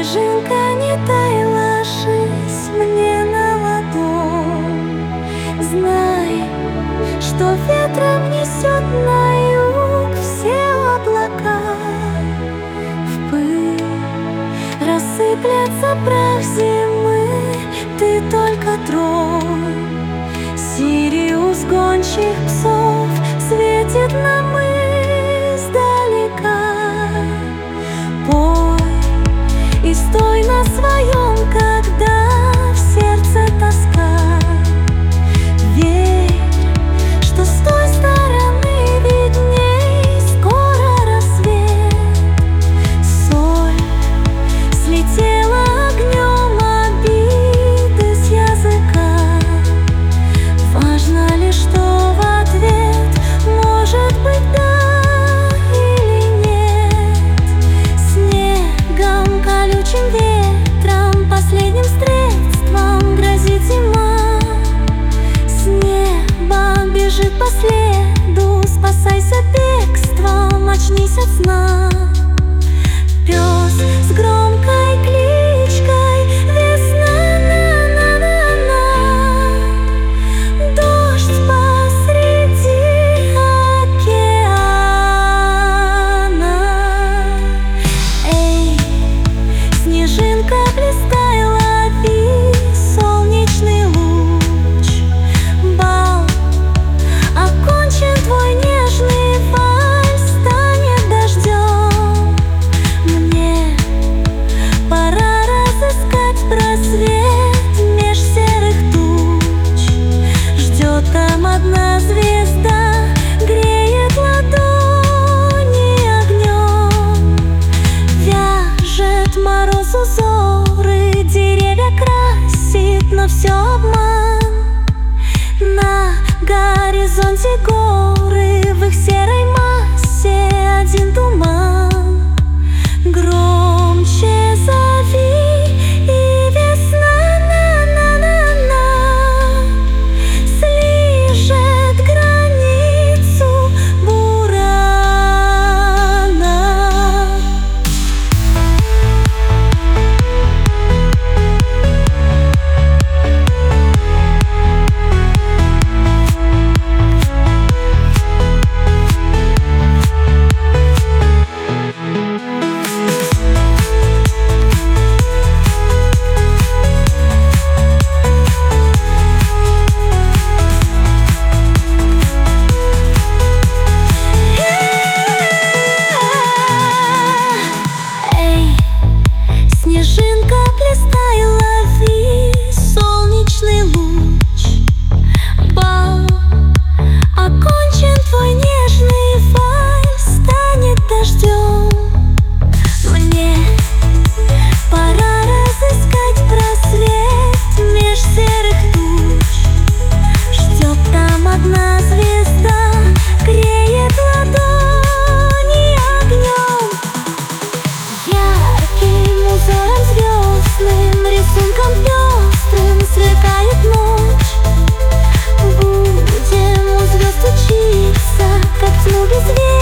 Снежинка, не тай, ложись мне на ладонь. Знай, что ветром несет на юг все облака. В пыль рассыплется прах зимы, ты только тронь. Сириус гончих псов светит нам издалека. Пой и стой на своем, когда в сердце тоска. Верь, что с той стороны видней скоро рассвет. Соль слетела огнем обиды с языка. Важно ли, что в ответ может быть да или нет? Снегом, колючим ветром, последним средством грозит зима. С неба бежит по следу, спасайся бегством, очнись от сна. Пес с громкой кличкой «Весна, на-на-на-на». Дождь посреди океана. Эй, снежинка, блистай, лови солнечный луч. Бал окончен, твой нежный вальс станет дождем. Мне пора разыскать просвет меж серых туч. Ждет там одна звезда, греет ладони огнем. Вяжет мороз узоры, деревья красит, но все обман. На горизонте горы, в их серой массе один туман. Громче зови, и весна, на-на-на-на, слижет границу бурана. Эй, снежинка, блистай, лови солнечный луч. Бал окончен, твой нежный вальс станет дождем. Мне пора разыскать просвет меж серых туч. Ждет там одна звезда, греет ладони огнем. Ярким узором звездным, рисунком пестрым сверкает ночь. Будем у звезд учиться, как тьму без ветра